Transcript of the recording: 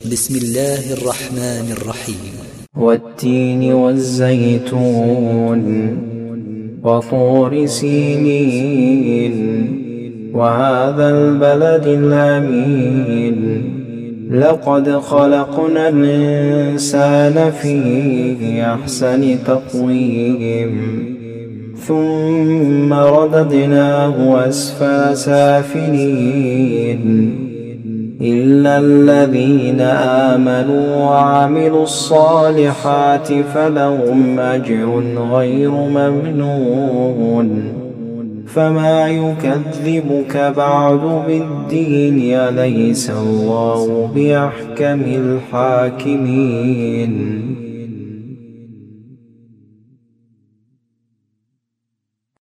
بسم الله الرحمن الرحيم. والتين والزيتون وطور سينين وهذا البلد الأمين لقد خلقنا الإنسان في أحسن تقويم ثم رددناه أسفل سافلين إلا الذين آمنوا وعملوا الصالحات فلهم أجر غير ممنون فما يكذبك بعد بالدين أليس الله بأحكم الحاكمين.